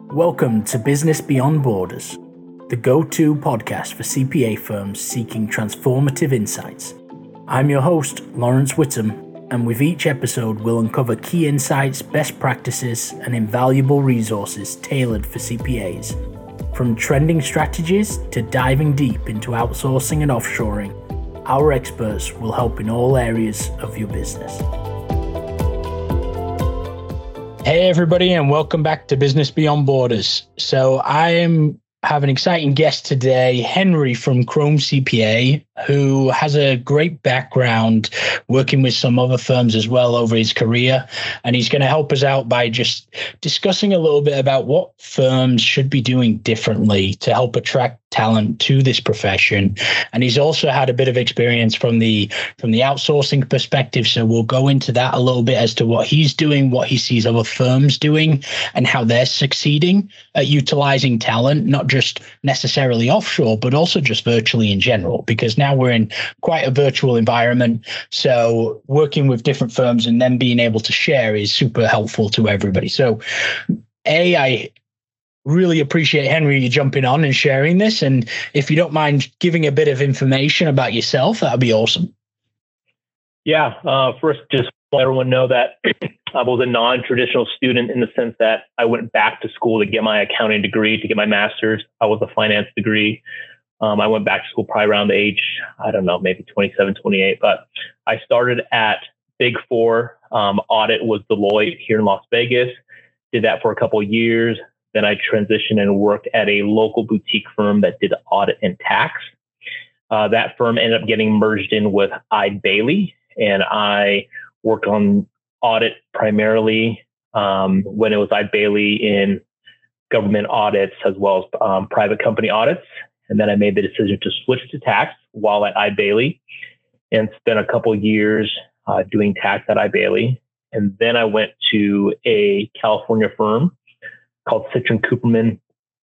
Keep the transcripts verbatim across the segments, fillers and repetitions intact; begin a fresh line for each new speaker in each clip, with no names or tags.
Welcome to Business Beyond Borders, the go-to podcast for C P A firms seeking transformative insights. I'm your host, Lawrence Whittam, and with each episode we'll uncover key insights, best practices, and invaluable resources tailored for C P As. From trending strategies to diving deep into outsourcing and offshoring, our experts will help in all areas of your business. Hey everybody, and welcome back to Business Beyond Borders. So I am have an exciting guest today, Henry from Chrome C P A, who has a great background working with some other firms as well over his career. And he's going to help us out by just discussing a little bit about what firms should be doing differently to help attract talent to this profession. And he's also had a bit of experience from the from the outsourcing perspective. So we'll go into that a little bit as to what he's doing, what he sees other firms doing, and how they're succeeding at utilizing talent, not just necessarily offshore, but also just virtually in general, because now we're in quite a virtual environment. So working with different firms and then being able to share is super helpful to everybody. So A, I really appreciate Henry you jumping on and sharing this. And if you don't mind giving a bit of information about yourself, that'd be awesome.
Yeah. Uh, first, just let everyone know that I was a non-traditional student in the sense that I went back to school to get my accounting degree, to get my master's. I was a finance degree. Um, I went back to school probably around the age, I don't know, maybe twenty-seven, twenty-eight. But I started at Big Four. Um, audit was Deloitte here in Las Vegas. Did that for a couple of years. Then I transitioned and worked at a local boutique firm that did audit and tax. Uh, that firm ended up getting merged in with Eide Bailly, and I worked on audit primarily um, when it was Eide Bailly in government audits as well as um, private company audits. And then I made the decision to switch to tax while at Eide Bailly and spent a couple of years uh, doing tax at Eide Bailly. And then I went to a California firm called Citrin Cooperman.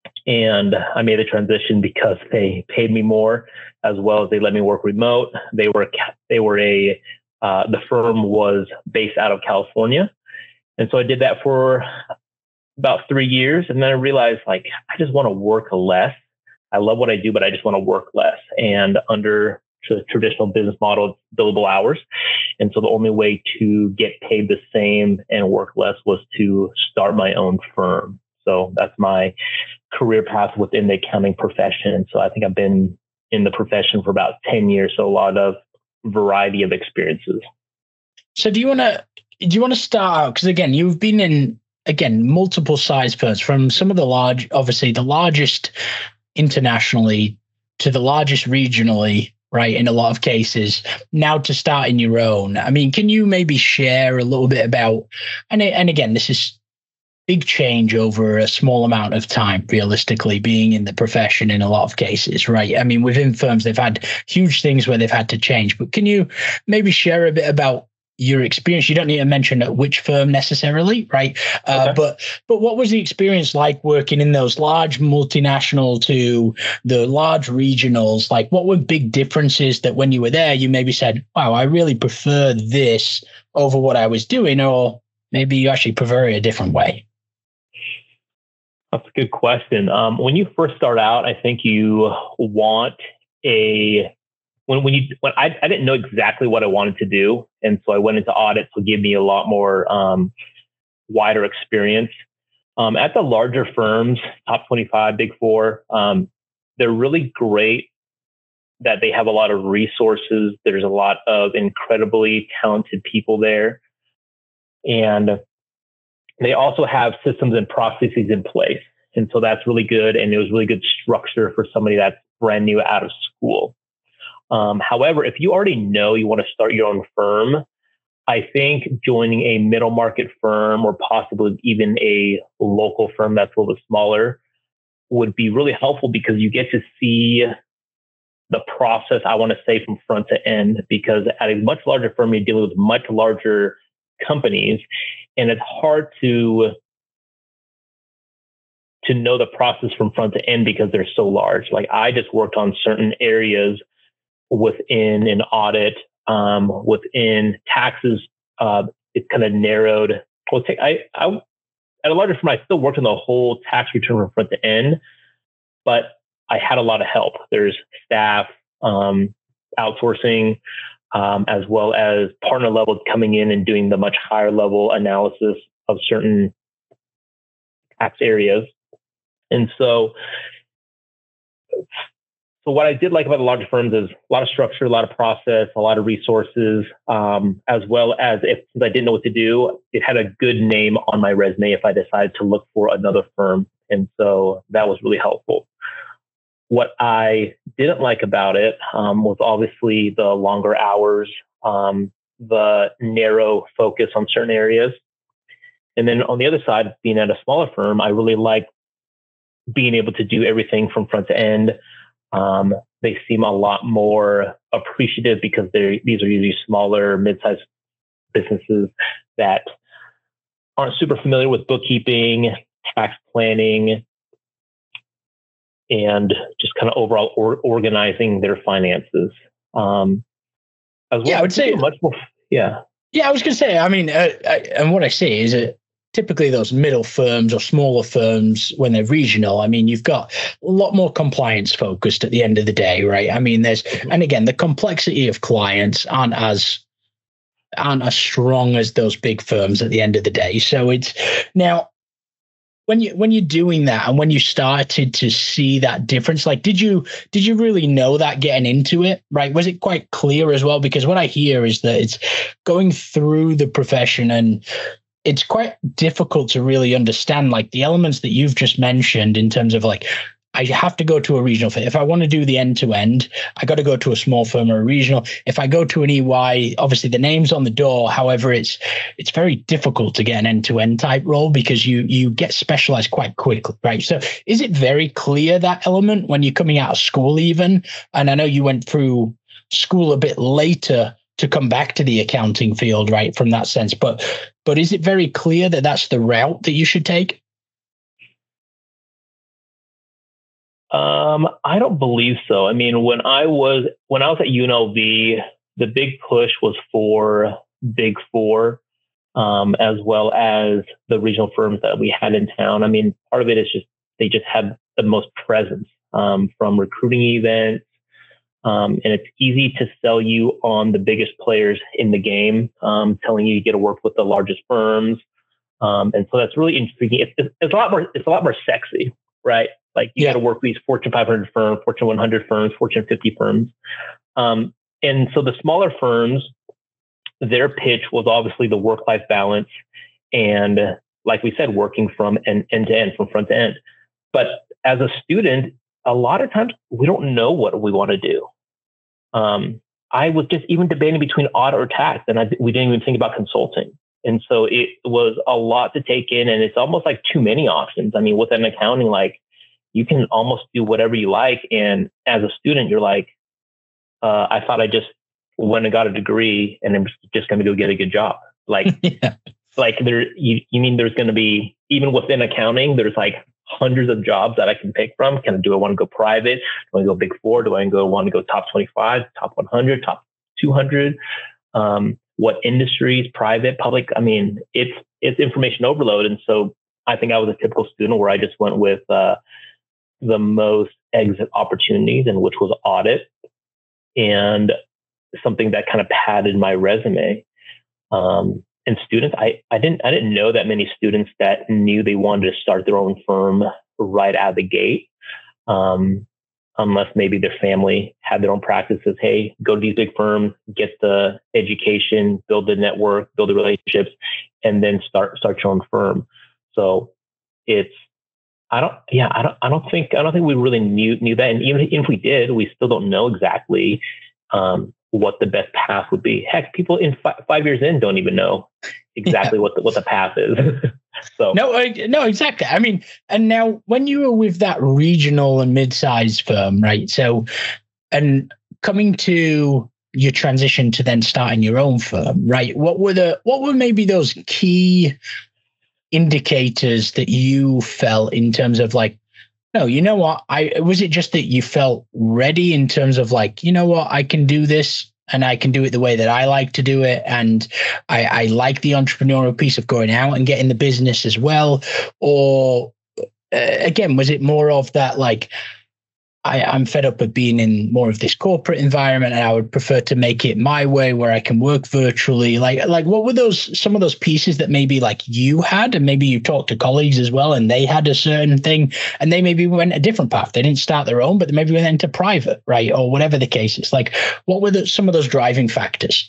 And I made the transition because they paid me more, as well as they let me work remote. They were, they were a, uh, the firm was based out of California. And so I did that for about three years. And then I realized, like, I just want to work less. I love what I do, but I just want to work less. And under the traditional business model, it's billable hours. And so the only way to get paid the same and work less was to start my own firm. So that's my career path within the accounting profession. And so I think I've been in the profession for about ten years. So a lot of variety of experiences.
So do you want to, do you want to start out? Because again, you've been in, again, multiple size firms, from some of the large, obviously the largest internationally to the largest regionally, right? In a lot of cases, now to starting your own. I mean, can you maybe share a little bit about, and, and again, this is big change over a small amount of time, realistically, being in the profession in a lot of cases, right? I mean, within firms, they've had huge things where they've had to change, but can you maybe share a bit about your experience? You don't need to mention at which firm necessarily, right? Uh, okay. But but what was the experience like working in those large multinational to the large regionals? Like, what were big differences that when you were there, you maybe said, wow, I really prefer this over what I was doing, or maybe you actually prefer it a different way?
That's a good question. Um, when you first start out, I think you want a When when you when I, I didn't know exactly what I wanted to do, and so I went into audit to give me a lot more um, wider experience. Um, at the larger firms, top twenty-five, Big Four, um, they're really great that they have a lot of resources. There's a lot of incredibly talented people there, and they also have systems and processes in place, and so that's really good. And it was really good structure for somebody that's brand new out of school. Um, however, if you already know you want to start your own firm, I think joining a middle market firm or possibly even a local firm that's a little bit smaller would be really helpful, because you get to see the process, I want to say, from front to end, because at a much larger firm, you're dealing with much larger companies, and it's hard to to know the process from front to end because they're so large. Like, I just worked on certain areas within an audit, um, within taxes. Uh, it's kind of narrowed. Well, take, I, I at a larger firm, I still worked on the whole tax return from front to end, but I had a lot of help. There's staff, um, outsourcing, um, as well as partner level coming in and doing the much higher level analysis of certain tax areas. And so, so what I did like about the larger firms is a lot of structure, a lot of process, a lot of resources, um, as well as if since I didn't know what to do, it had a good name on my resume if I decided to look for another firm. And so that was really helpful. What I didn't like about it um, was obviously the longer hours, um, the narrow focus on certain areas. And then on the other side, being at a smaller firm, I really like being able to do everything from front to end. Um, they seem a lot more appreciative because they're, these are usually smaller, mid-sized businesses that aren't super familiar with bookkeeping, tax planning, and just kind of overall or, organizing their finances. Um, as well,
yeah, I would say
much more. Yeah.
Yeah, I was going to say, I mean, uh, I, and what I say is that typically those middle firms or smaller firms, when they're regional, I mean, you've got a lot more compliance focused at the end of the day, right? I mean, there's, and again, the complexity of clients aren't as, aren't as strong as those big firms at the end of the day. So it's now, when you, when you're doing that and when you started to see that difference, like, did you, did you really know that getting into it, right? Was it quite clear as well? Because what I hear is that it's going through the profession and it's quite difficult to really understand like the elements that you've just mentioned in terms of like, I have to go to a regional firm. If I want to do the end to end, I got to go to a small firm or a regional. If I go to an E Y, obviously the name's on the door. However, it's it's very difficult to get an end to end type role because you you get specialized quite quickly, right? So is it very clear, that element, when you're coming out of school even? And I know you went through school a bit later to come back to the accounting field, right? From that sense, but but is it very clear that that's the route that you should take?
Um, I don't believe so. I mean, when I was when I was at U N L V, the big push was for Big Four, um, as well as the regional firms that we had in town. I mean, part of it is just they just had the most presence um, from recruiting events, um, and it's easy to sell you on the biggest players in the game, um, telling you you get to work with the largest firms, um, and so that's really intriguing. It's, it's a lot more. It's a lot more sexy, right? Like you yeah. got to work with these Fortune five hundred firms, Fortune one hundred firms, Fortune fifty firms. Um, and so the smaller firms, their pitch was obviously the work-life balance. And like we said, working from end, end to end, from front to end. But as a student, a lot of times we don't know what we want to do. Um, I was just even debating between audit or tax, and I, we didn't even think about consulting. And so it was a lot to take in, and it's almost like too many options. I mean, with an accounting, like, you can almost do whatever you like. And as a student, you're like, uh, I thought I just went and got a degree and I'm just going to go get a good job. Like, yeah. like there, you, you mean there's going to be, even within accounting, there's like hundreds of jobs that I can pick from. Kind of, do I want to go private? Do I want to go Big Four? Do I go, want to go top twenty-five, top one hundred, top two hundred? Um, what industries, private, public? I mean, it's, it's information overload. And so I think I was a typical student where I just went with, uh, the most exit opportunities, and which was audit, and something that kind of padded my resume. Um, and students, I, I didn't I didn't know that many students that knew they wanted to start their own firm right out of the gate, um, unless maybe their family had their own practices. Hey, go to these big firms, get the education, build the network, build the relationships, and then start start your own firm. So it's I don't, yeah, I don't, I don't think, I don't think we really knew knew that, and even if we did, we still don't know exactly um, what the best path would be. Heck, people in fi- five years in don't even know exactly yeah. what the, what the path is. So
no, no, exactly. I mean, and now when you were with that regional and mid-sized firm, right? So, and coming to your transition to then starting your own firm, right? What were the, what were maybe those key indicators that you felt in terms of like, no, you know what, I was it just that you felt ready in terms of like, you know what, I can do this and I can do it the way that I like to do it. And I, I like the entrepreneurial piece of going out and getting the business as well. Or uh, again, was it more of that, like, I, I'm fed up of being in more of this corporate environment and I would prefer to make it my way where I can work virtually? Like, like what were those, some of those pieces that maybe like you had, and maybe you talked to colleagues as well and they had a certain thing and they maybe went a different path. They didn't start their own, but they maybe went into private, right? Or whatever the case is. Like, what were the, some of those driving factors?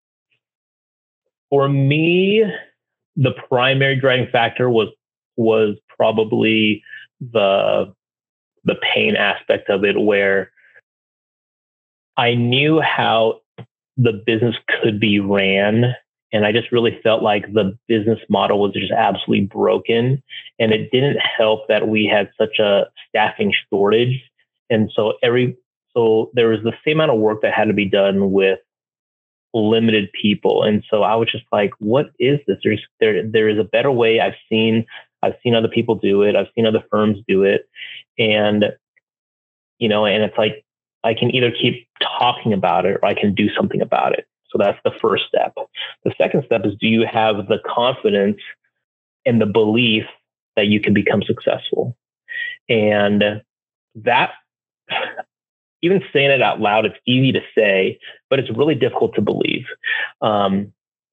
For me, the primary driving factor was, was probably the, the pain aspect of it, where I knew how the business could be ran. And I just really felt like the business model was just absolutely broken. And it didn't help that we had such a staffing shortage. And so every, so there was the same amount of work that had to be done with limited people. And so I was just like, what is this? There's, there, there is a better way. I've seen, I've seen other people do it. I've seen other firms do it. And, you know, and it's like, I can either keep talking about it or I can do something about it. So that's the first step. The second step is, do you have the confidence and the belief that you can become successful? And that, even saying it out loud, it's easy to say, but it's really difficult to believe. Um,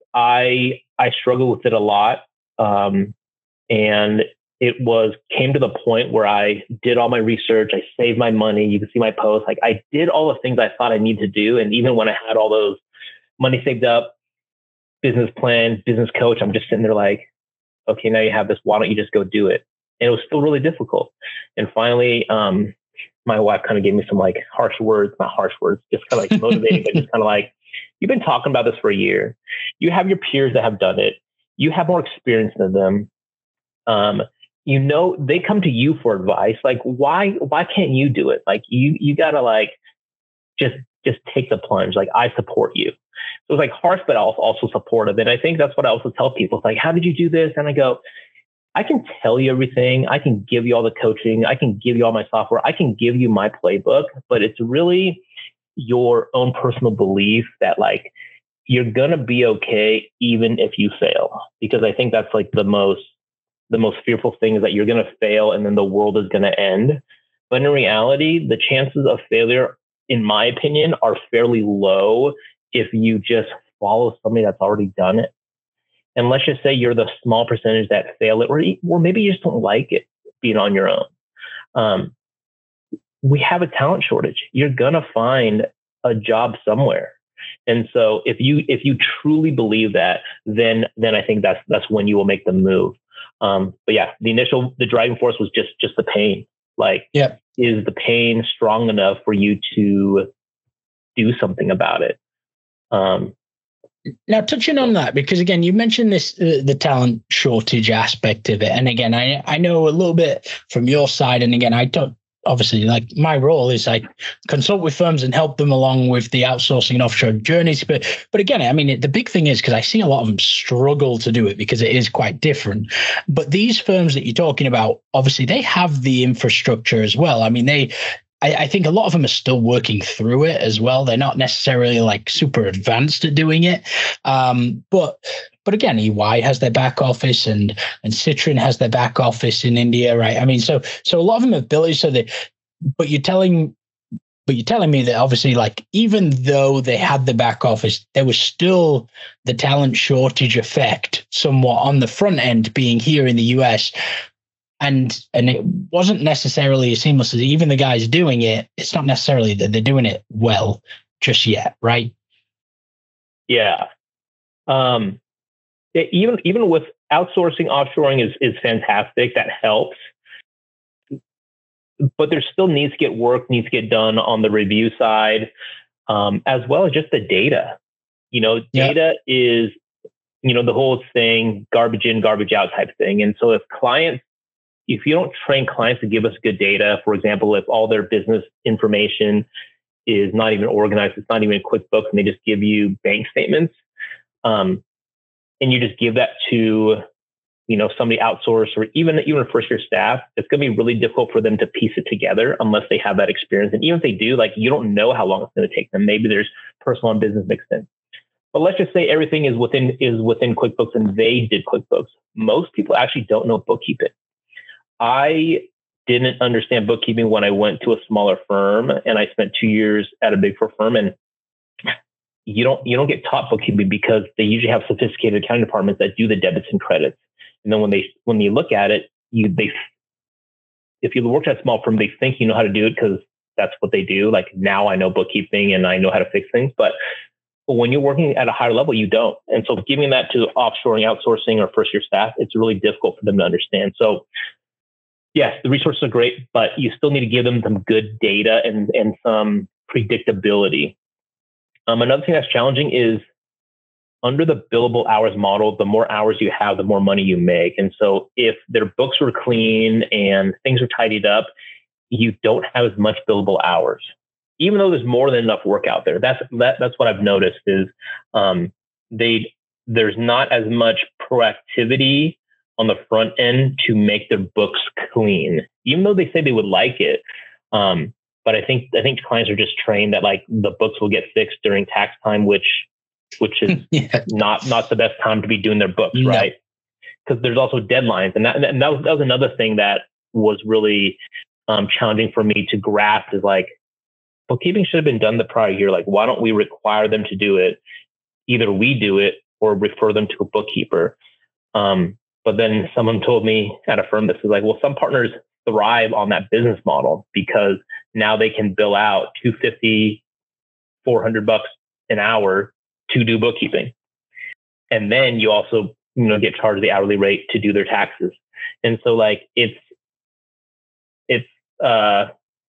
I, I struggle with it a lot. Um, And it was came to the point where I did all my research. I saved my money. You can see my posts. Like, I did all the things I thought I needed to do. And even when I had all those money saved up, business plan, business coach, I'm just sitting there like, okay, now you have this. Why don't you just go do it? And it was still really difficult. And finally, um, my wife kind of gave me some like harsh words, not harsh words, just kind of like motivating, but just kind of like, you've been talking about this for a year. You have your peers that have done it. You have more experience than them. Um, you know, they come to you for advice. Like, why, why can't you do it? Like, you, you gotta like, just, just take the plunge. Like, I support you. So it's like harsh, but also supportive. And I think that's what I also tell people. It's like, how did you do this? And I go, I can tell you everything. I can give you all the coaching. I can give you all my software. I can give you my playbook, but it's really your own personal belief that like, you're going to be okay, even if you fail. Because I think that's like the most, the most fearful thing, is that you're going to fail and then the world is going to end. But in reality, the chances of failure, in my opinion, are fairly low if you just follow somebody that's already done it. And let's just say you're the small percentage that fail it, or, or maybe you just don't like it being on your own. Um, we have a talent shortage. You're going to find a job somewhere. And so if you, if you truly believe that, then, then I think that's, that's when you will make the move. Um, but yeah, the initial, the driving force was just, just the pain. Like,
yeah.
Is the pain strong enough for you to do something about it? Um,
Now, touching on that, because again, you mentioned this, uh, the talent shortage aspect of it. And again, I, I know a little bit from your side. And again, I don't, obviously, like, my role is I consult with firms and help them along with the outsourcing and offshore journeys. But, but again, I mean, the big thing is, because I see a lot of them struggle to do it because it is quite different. But these firms that you're talking about, obviously, they have the infrastructure as well. I mean, they, I, I think a lot of them are still working through it as well. They're not necessarily like super advanced at doing it. Um, but But again, E Y has their back office, and and Citrin has their back office in India, right? I mean, so so a lot of them have built it so that. But you're telling, but you're telling me that obviously, like, even though they had the back office, there was still the talent shortage effect somewhat on the front end, being here in the U S, and and it wasn't necessarily as seamless as even the guys doing it. It's not necessarily that they're doing it well just yet, right?
Yeah. Um. Even even with outsourcing, offshoring is is fantastic. That helps, but there still needs to get work, needs to get done on the review side, um, as well as just the data. You know, data yeah. is, you know, the whole thing, garbage in, garbage out type thing. And so if clients, if you don't train clients to give us good data, for example, if all their business information is not even organized, it's not even in QuickBooks, and they just give you bank statements, um, and you just give that to you know, somebody outsourced or even, even a first year staff, it's going to be really difficult for them to piece it together unless they have that experience. And even if they do, like, you don't know how long it's going to take them. Maybe there's personal and business mixed in. But let's just say everything is within, is within QuickBooks and they did QuickBooks. Most people actually don't know bookkeeping. I didn't understand bookkeeping when I went to a smaller firm, and I spent two years at a big four firm, and you don't, you don't get taught bookkeeping because they usually have sophisticated accounting departments that do the debits and credits. And then when they, when you look at it, you, they, if you work at a small firm, they think you know how to do it because that's what they do. Like, now I know bookkeeping and I know how to fix things, but when you're working at a higher level, you don't. And so giving that to offshoring, outsourcing, or first year staff, it's really difficult for them to understand. So yes, the resources are great, but you still need to give them some good data and, and some predictability. Um, another thing that's challenging is under the billable hours model, the more hours you have, the more money you make. And so if their books were clean and things are tidied up, you don't have as much billable hours, even though there's more than enough work out there. That's that, that's what I've noticed is um, they there's not as much proactivity on the front end to make their books clean, even though they say they would like it. Um, but I think I think clients are just trained that like the books will get fixed during tax time, which which is yeah. not not the best time to be doing their books, no. right? Because there's also deadlines, and that and that was, that was another thing that was really um, challenging for me to grasp. Is like, bookkeeping should have been done the prior year. Like, why don't we require them to do it? Either we do it or refer them to a bookkeeper. Um, but then someone told me at a firm that says like, well, some partners thrive on that business model because now they can bill out two hundred fifty, four hundred bucks an hour to do bookkeeping. And then you also, you know, get charged the hourly rate to do their taxes. And so like, it's, it's, uh,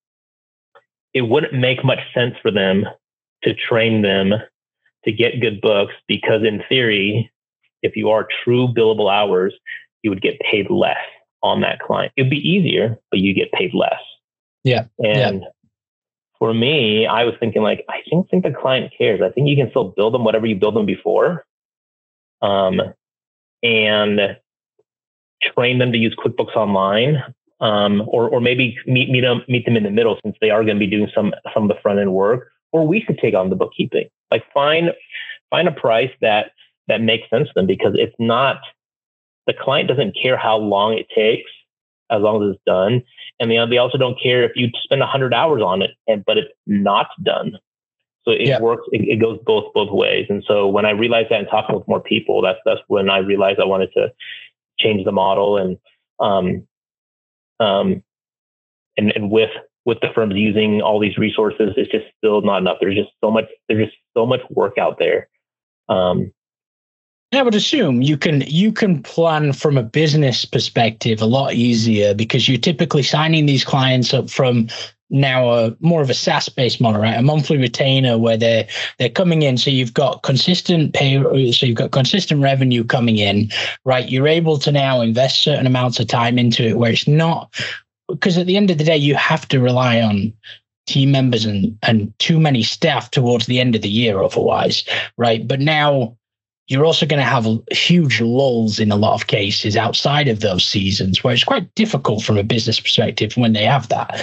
it wouldn't make much sense for them to train them to get good books because in theory, if you are true billable hours, you would get paid less on that client. It'd be easier, but you get paid less.
Yeah.
And yeah. for me, I was thinking like, I don't think the client cares. I think you can still build them whatever you build them before. Um, and train them to use QuickBooks Online. Um, or, or maybe meet, meet them, meet them in the middle since they are going to be doing some, some of the front end work, or we could take on the bookkeeping. Like find, find a price that, that makes sense to them because it's not, the client doesn't care how long it takes as long as it's done. And they, they also don't care if you spend a hundred hours on it and, but it's not done. So it yeah. works, it, it goes both, both ways. And so when I realized that and talking with more people, that's, that's when I realized I wanted to change the model and, um, Um, and, and with, with the firms using all these resources, it's just still not enough. There's just so much, there's just so much work out there. Um,
I would assume you can, you can plan from a business perspective a lot easier because you're typically signing these clients up from now a more of a SaaS based model, right? A monthly retainer where they're, they're coming in. So you've got consistent pay. So you've got consistent revenue coming in, right? You're able to now invest certain amounts of time into it where it's not, because at the end of the day, you have to rely on team members and, and too many staff towards the end of the year otherwise, right? But now you're also going to have huge lulls in a lot of cases outside of those seasons where it's quite difficult from a business perspective when they have that.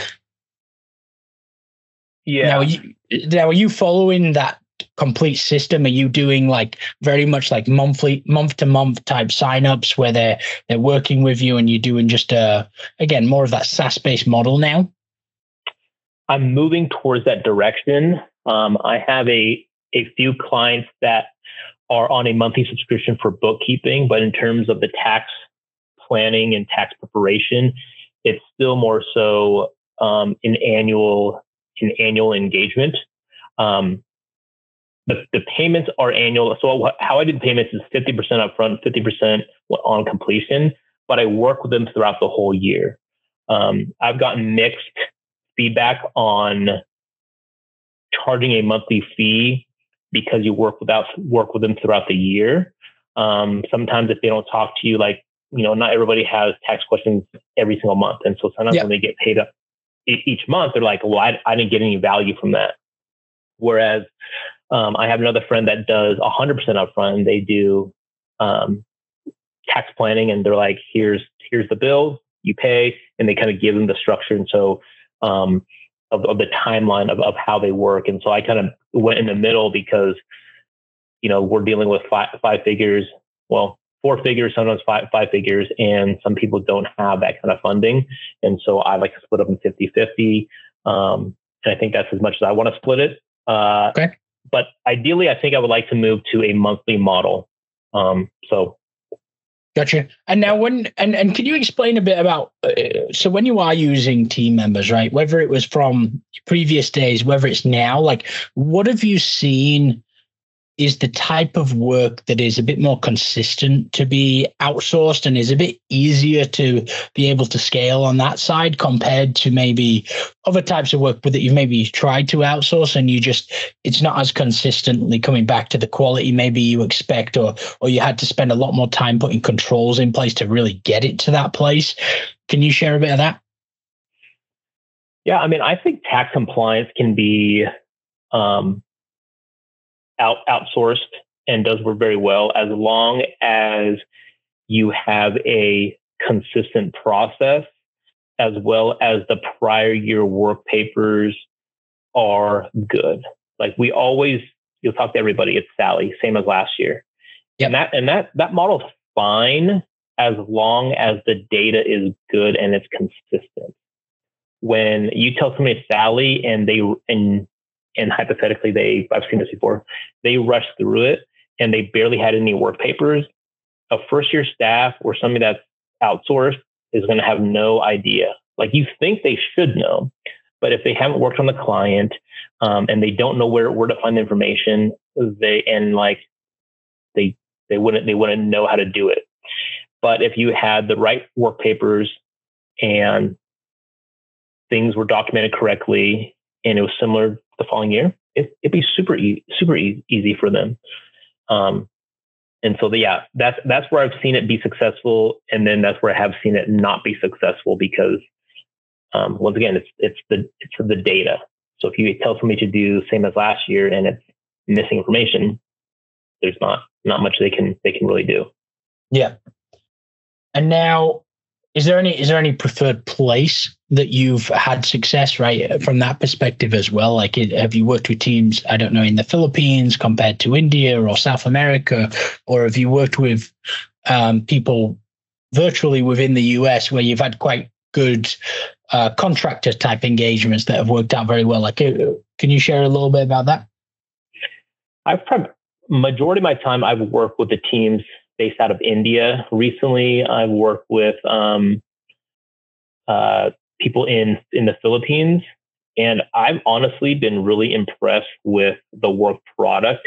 Yeah.
Now, are you, now, are you following that complete system? Are you doing like very much like monthly, month to month type signups where they're they're working with you and you're doing just a again more of that SaaS based model now?
I'm moving towards that direction. Um, I have a a few clients that are on a monthly subscription for bookkeeping, but in terms of the tax planning and tax preparation, it's still more so um, an annual. an annual engagement. Um, the, the payments are annual. So how I do the payments is fifty percent upfront, fifty percent on completion, but I work with them throughout the whole year. Um, I've gotten mixed feedback on charging a monthly fee because you work without work with them throughout the year. Um, sometimes if they don't talk to you, like, you know, not everybody has tax questions every single month. And so sometimes yeah. when they get paid up, each month, they're like, well, I, I didn't get any value from that. Whereas um, I have another friend that does one hundred percent upfront and they do, um, tax planning, and they're like, here's here's the bill, you pay, and they kind of give them the structure. And so um, of, of the timeline of, of how they work. And so I kind of went in the middle because, you know, we're dealing with five, five figures, well, four figures, sometimes five, five figures, and some people don't have that kind of funding. And so I like to split up in fifty-fifty. Um, and I think that's as much as I want to split it. Uh,
okay.
But ideally, I think I would like to move to a monthly model. Um, so.
Gotcha. And now when, and, and can you explain a bit about, uh, so when you are using team members, right, whether it was from previous days, whether it's now, like, what have you seen is the type of work that is a bit more consistent to be outsourced and is a bit easier to be able to scale on that side compared to maybe other types of work that you've maybe tried to outsource and you just, it's not as consistently coming back to the quality maybe you expect, or, or you had to spend a lot more time putting controls in place to really get it to that place. Can you share a bit of that?
Yeah. I mean, I think tax compliance can be, um, out outsourced and does work very well as long as you have a consistent process, as well as the prior year work papers are good. Like we always, you'll talk to everybody, it's Sally, same as last year. Yep. And that and that that model's fine as long as the data is good and it's consistent. When you tell somebody it's Sally and they and And hypothetically, they, I've seen this before, they rush through it and they barely had any work papers. A first year staff or somebody that's outsourced is going to have no idea. Like you think they should know, but if they haven't worked on the client um, and they don't know where, where to find the information, they, and like they, they wouldn't, they wouldn't know how to do it. But if you had the right work papers and things were documented correctly and it was similar the following year, it, it'd be super e- super e- easy for them. Um, and so, the, yeah, that's that's where I've seen it be successful, and then that's where I have seen it not be successful because, um, once again, it's it's the it's the data. So if you tell somebody to do the same as last year and it's missing information, there's not not much they can they can really do.
Yeah. And now, is there any is there any preferred place that you've had success, right, from that perspective as well? Like, have you worked with teams, I don't know, in the Philippines compared to India or South America, or have you worked with um, people virtually within the U S where you've had quite good uh, contractor type engagements that have worked out very well? Like, can you share a little bit about that?
I've probably, majority of my time I've worked with the teams based out of India. Recently, I've worked with um, uh, people in, in the Philippines, and I've honestly been really impressed with the work product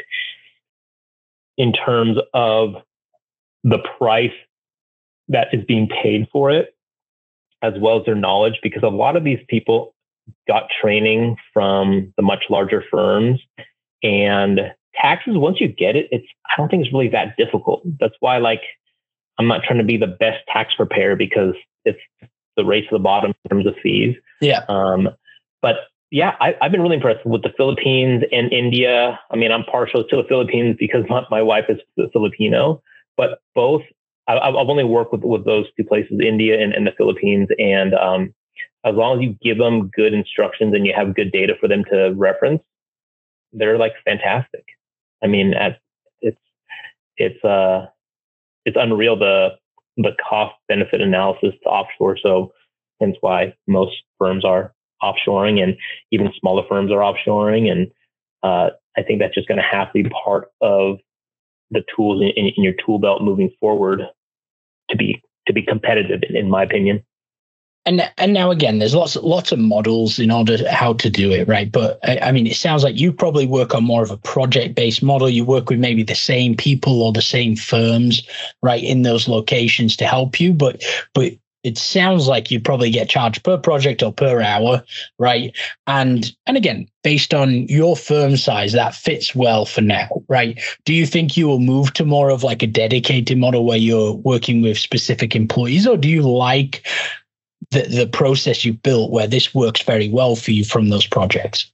in terms of the price that is being paid for it, as well as their knowledge, because a lot of these people got training from the much larger firms, and taxes, once you get it, it's, I don't think it's really that difficult. That's why, like, I'm not trying to be the best tax preparer because it's the race to the bottom in terms of fees.
Yeah.
Um, but yeah, I, I've been really impressed with the Philippines and India. I mean, I'm partial to the Philippines because my, my wife is Filipino, but both, I, I've only worked with, with those two places, India and, and the Philippines. And um, as long as you give them good instructions and you have good data for them to reference, they're like fantastic. I mean, at, it's, it's, uh, it's unreal, the, the cost benefit analysis to offshore. So hence why most firms are offshoring and even smaller firms are offshoring. And, uh, I think that's just going to have to be part of the tools in, in your tool belt moving forward to be, to be competitive, in, in my opinion.
And and now again, there's lots lots of models in order to, how to do it, right? But I, I mean, it sounds like you probably work on more of a project-based model. You work with maybe the same people or the same firms, right, in those locations to help you. But but it sounds like you probably get charged per project or per hour, right? And and again, based on your firm size, that fits well for now, right? Do you think you will move to more of like a dedicated model where you're working with specific employees, or do you like the the process you built where this works very well for you from those projects?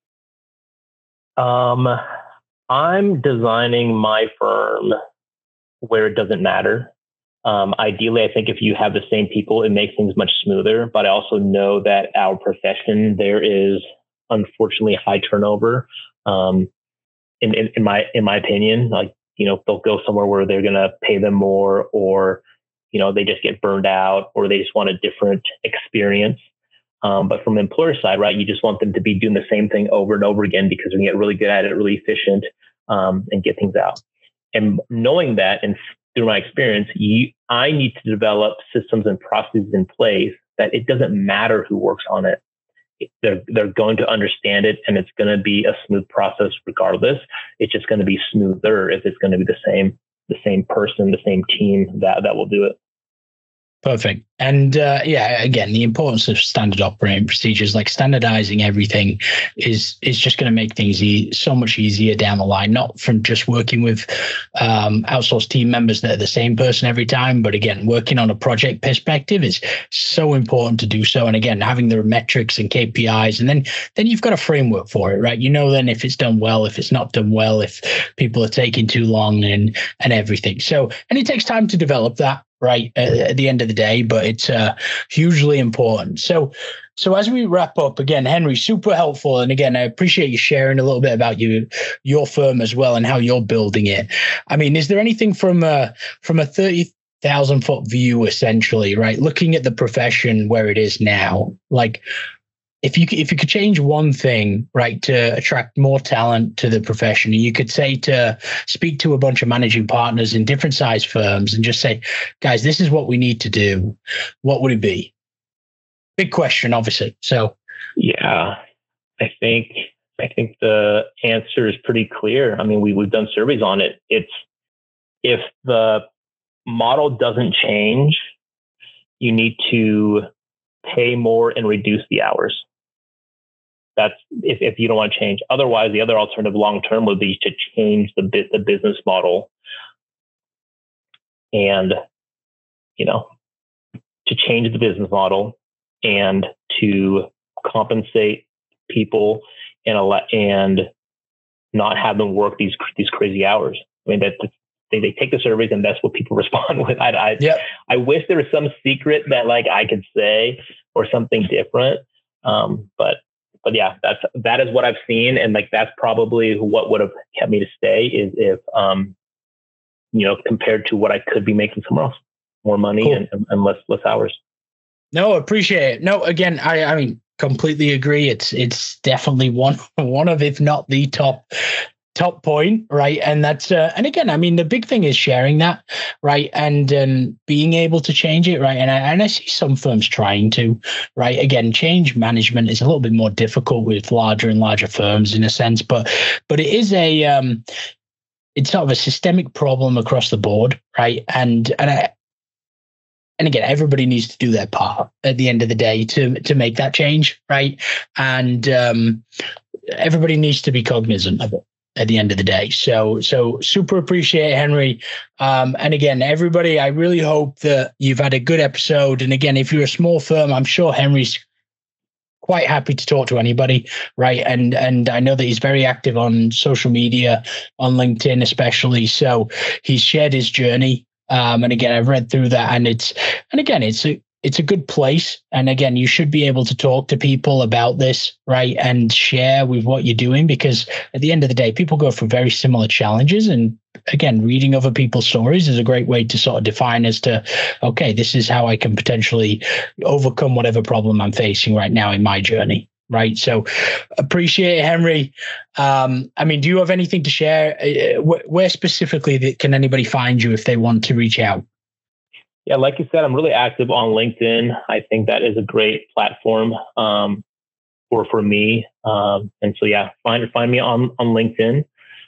Um, I'm designing my firm where it doesn't matter. Um, ideally, I think if you have the same people, it makes things much smoother. But I also know that our profession, there is unfortunately high turnover. Um, in, in, in my in my opinion, like, you know, they'll go somewhere where they're going to pay them more, or, you know, they just get burned out, or they just want a different experience. Um, but from the employer side, right, you just want them to be doing the same thing over and over again, because we can get really good at it, really efficient, um, and get things out. And knowing that, and through my experience, you, I need to develop systems and processes in place that it doesn't matter who works on it. They're, they're going to understand it, and it's going to be a smooth process regardless. It's just going to be smoother if it's going to be the same, the same person, the same team that, that will do it.
Perfect. And uh, yeah, again, the importance of standard operating procedures, like standardizing everything, is is just going to make things e- so much easier down the line. Not from just working with um, outsourced team members that are the same person every time, but again, working on a project perspective is so important to do so. And again, having the metrics and K P Is, and then then you've got a framework for it, right? You know, then if it's done well, if it's not done well, if people are taking too long, and and everything. So, and it takes time to develop that, right, at, at the end of the day, but it's uh, hugely important. So, so as we wrap up, again, Henry, super helpful. And again, I appreciate you sharing a little bit about you, your firm as well, and how you're building it. I mean, is there anything from a, from a thirty thousand foot view, essentially, right, looking at the profession where it is now, like, If you if you could change one thing, right, to attract more talent to the profession, and you could say to speak to a bunch of managing partners in different size firms and just say, guys, this is what we need to do, what would it be? Big question, obviously. So,
yeah, I think I think the answer is pretty clear. I mean, we we've done surveys on it. It's, if the model doesn't change, you need to pay more and reduce the hours. That's if, if you don't want to change. Otherwise, the other alternative long term would be to change the bit the business model, and you know, to change the business model and to compensate people and and not have them work these these crazy hours. I mean, that they, they take the surveys and that's what people respond with. I I,
yep.
I wish there was some secret that like I could say, or something different. Um, but But yeah, that's that is what I've seen, and like that's probably what would have kept me to stay, is if um, you know, compared to what I could be making somewhere else, more money cool. and, and less less hours.
No, appreciate it. No, again, I I mean, completely agree. It's it's definitely one one of, if not the top. top point, right? And that's uh, and again, I mean, the big thing is sharing that, right, and um, being able to change it, right. And I, and I see some firms trying to, right. Again, change management is a little bit more difficult with larger and larger firms in a sense, but but it is a um, it's sort of a systemic problem across the board, right? And and I. And again, everybody needs to do their part at the end of the day to to make that change, right? And um, everybody needs to be cognizant of it at the end of the day. So, so super appreciate it, Henry. Um, and again, everybody, I really hope that you've had a good episode. And again, if you're a small firm, I'm sure Henry's quite happy to talk to anybody, right? And and I know that he's very active on social media, on LinkedIn especially. So he's shared his journey. Um, and again, I've read through that, and it's and again, it's a it's a good place. And again, you should be able to talk to people about this, right? And share with what you're doing, because at the end of the day, people go through very similar challenges. And again, reading other people's stories is a great way to sort of define as to, okay, this is how I can potentially overcome whatever problem I'm facing right now in my journey. Right. So appreciate it, Henry. Um, I mean, do you have anything to share? Where specifically can anybody find you if they want to reach out?
Yeah, like you said, I'm really active on LinkedIn. I think that is a great platform um, for for me. Um, and so, yeah, find find me on, on LinkedIn,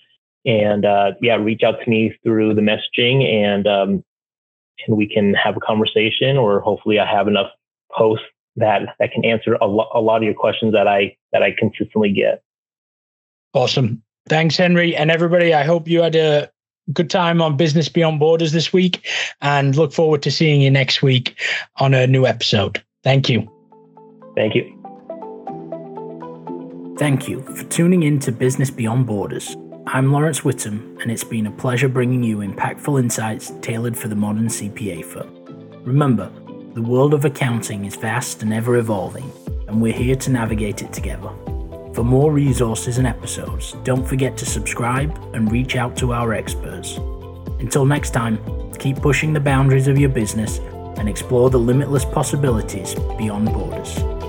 and uh, yeah, reach out to me through the messaging, and um, and we can have a conversation. Or hopefully, I have enough posts that that can answer a, lo- a lot of your questions that I that I consistently get.
Awesome. Thanks, Henry, and everybody. I hope you had a good time on Business Beyond Borders this week, and look forward to seeing you next week on a new episode. Thank you.
Thank you.
Thank you for tuning in to Business Beyond Borders. I'm Lawrence Whittam, and it's been a pleasure bringing you impactful insights tailored for the modern C P A firm. Remember, the world of accounting is vast and ever evolving, and we're here to navigate it together. For more resources and episodes, don't forget to subscribe and reach out to our experts. Until next time, keep pushing the boundaries of your business and explore the limitless possibilities beyond borders.